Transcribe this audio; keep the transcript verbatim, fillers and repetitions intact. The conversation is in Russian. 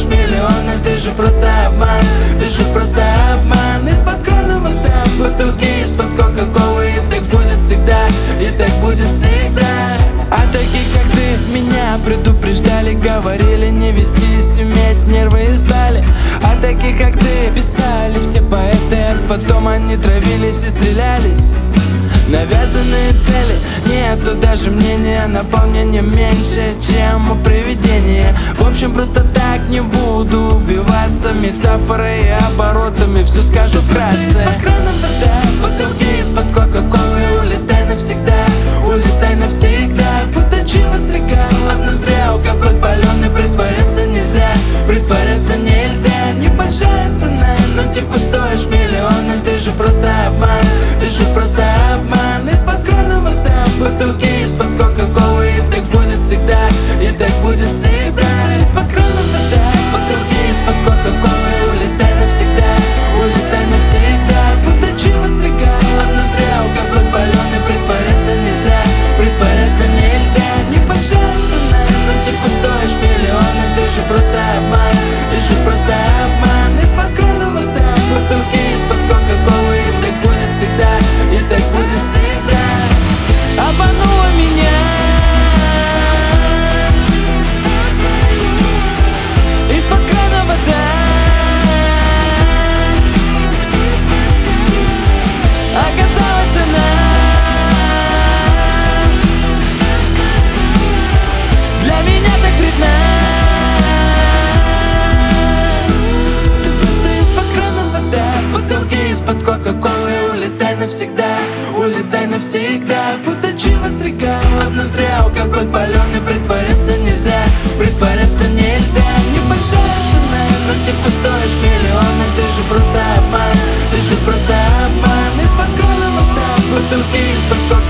миллионы. Ты же просто обман, ты же просто обман. Из-под крана вода, бутылки из-под кока-колы. И так будет всегда, и так будет всегда. А таких, как ты, меня предупреждали, говорили не вестись, уметь нервы и стали. А таких, как ты, писали все поэты, а потом они травились и стрелялись. Навязанные цели, нету даже мнения, наполнение меньше, чем у привидения. В общем, просто так не буду убиваться метафорой и оборотами, все скажу вкратце. Из-под крана вода, бутылки из-под кока-колы. Улетай навсегда, улетай навсегда. Будто чего с река, а внутри алкоголь паленый. Притворяться нельзя, притворяться нельзя. Небольшая цена, но типа стоишь миллионы. Ты же просто обман, ты же просто обман. Из-под крана вода, бутылки из-под кока-колы. И так будет всегда, и так будет всегда. Из-под крана вода, бутылки из-под кока-колы. Улетай навсегда, улетай навсегда. Будто чего с река, а внутри алкоголь паленый. Притворяться нельзя, притворяться нельзя. Небольшая цена, но типа стоишь миллионы. Ты же просто обман, ты же просто обман. Из-под крана вода, бутылки из-под кока-колы. И так будет всегда, и так будет всегда. Обманула меня. Из-под крана вода. Оказалась она для меня так вредна. Ты просто из-под крана вода, бутылки из-под кока-колы. Улетай навсегда, улетай навсегда. Будто чего с река, а внутри алкоголь паленый. Притворяться нельзя, притворяться нельзя. Небольшая цена, но типа стоишь миллионы. Ты же просто обман, ты же просто обман. Из-под крана вода, бутылки из-под кока-колы.